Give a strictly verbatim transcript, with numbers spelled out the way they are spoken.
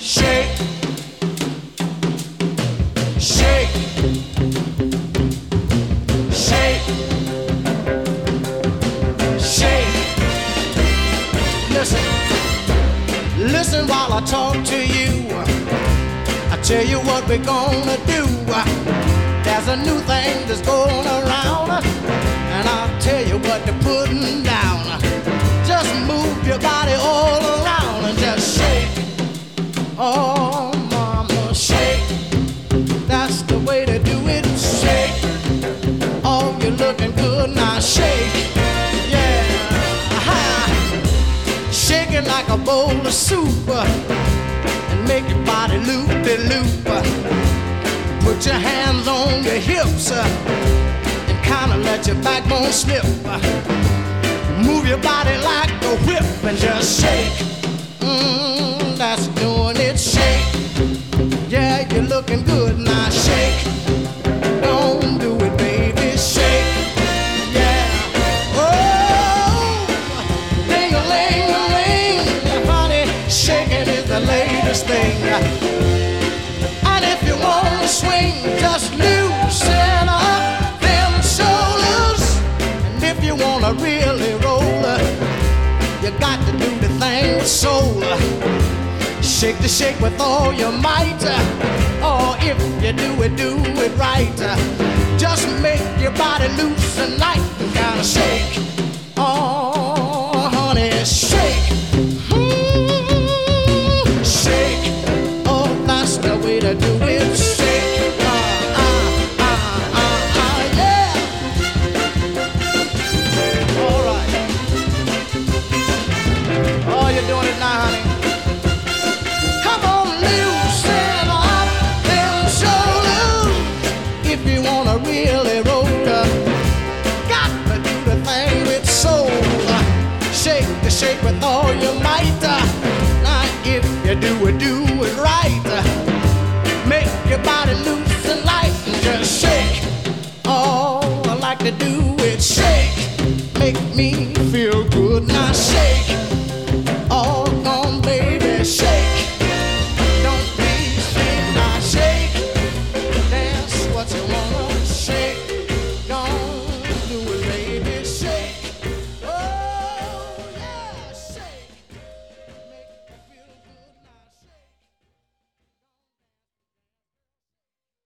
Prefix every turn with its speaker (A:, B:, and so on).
A: Shake, shake, shake, shake. Listen, listen while I talk to you. I tell you what we're gonna do. There's a new thing that's going around, and I'll tell you what they're putting down. Just move your body all around and just shake. Oh, mama, shake. That's the way to do it. Shake. Oh, you're looking good now. Shake. Yeah. Aha. Shake it like a bowl of soup and make your body loop-de-loop. Put your hands on your hips and kind of let your backbone slip. Move your body like a whip and just shake. Mm, that's doing it. Shake. Yeah, you're looking good now. Shake. Don't do it, baby. Shake. Yeah. Oh, ding-a-ling-a-ling, honey. Shaking is the latest thing. And if you want to swing, just loosen up them shoulders. And if you want to really roll, you got to do the thing with soul. Shake the shake with all your might. Or if you do it, do it right. Just make your body loose and light and kind of shake. Oh, honey, shake. Mm, shake. Oh, that's the way to do it. Shake. Uh, uh, uh, uh, uh, yeah. All right. Oh, you're doing it now, honey. Come on, loosen up them shoulders. If you wanna really roll, got to do the thing with soul. Shake the shake with all your might. Now, if you do it, do it right. Make your body loose and light and just shake. Oh, I like to do it. Shake.